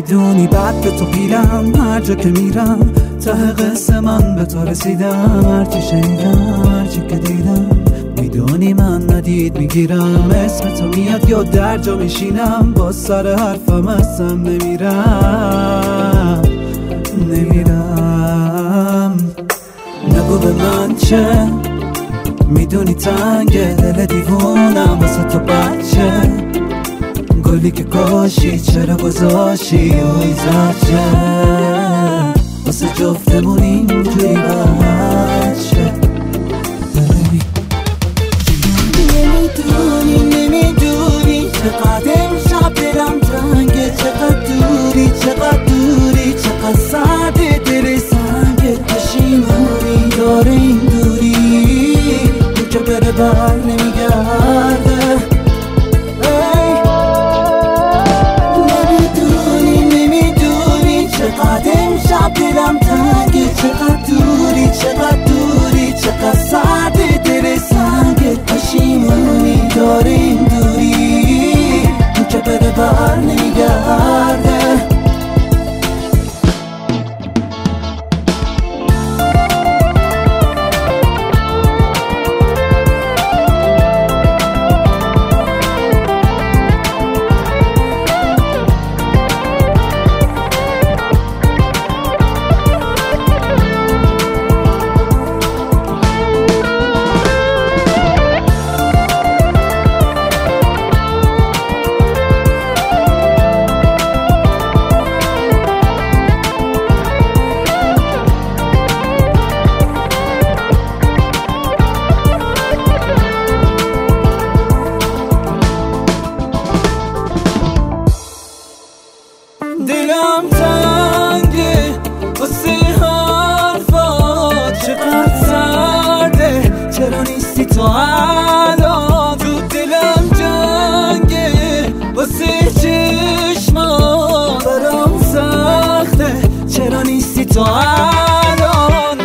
میدونی بعد به تو پیرم، هر جا که میرم ته قصه من به تو رسیدم. هرچی شنیدم هرچی که دیدم میدونی من ندید میگیرم. اسم تو میاد یا در جا میشینم، با سر حرفم اصلا نمیرم. نگو به من چه میدونی تنگ دل دیوونم واسه تو بچه. گلی که کاشی چرا گذاشی اوی زرچه، واسه جفتمون اینجوری بچه. نمیدونی چقدر امشب دلم تنگه، چقدر دوری چقدر سرده دل سنگه. پشیمونی داره این دوری که بره بر نمیگرده. نمیدونی چقدر امشب دلم تنگه، چقدر دوری چقدر سرده دل سنگه. پشیمونی داره این دوری که بره بر نمیگرده. دلم تنگه واسه حرفات، چقدر سرده چرا نیستی تو الان. تو دلم جنگه واسه چشمات، برام سخته چرا نیستی تو الان.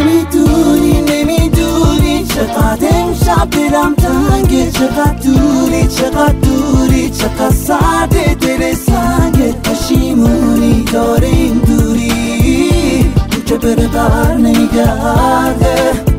نمیدونی چقدر امشب دلم تنگه، چقدر دوری چقدر سرده دل سنگه. پشیمونی داره این دوری که بره بر نمیگرده.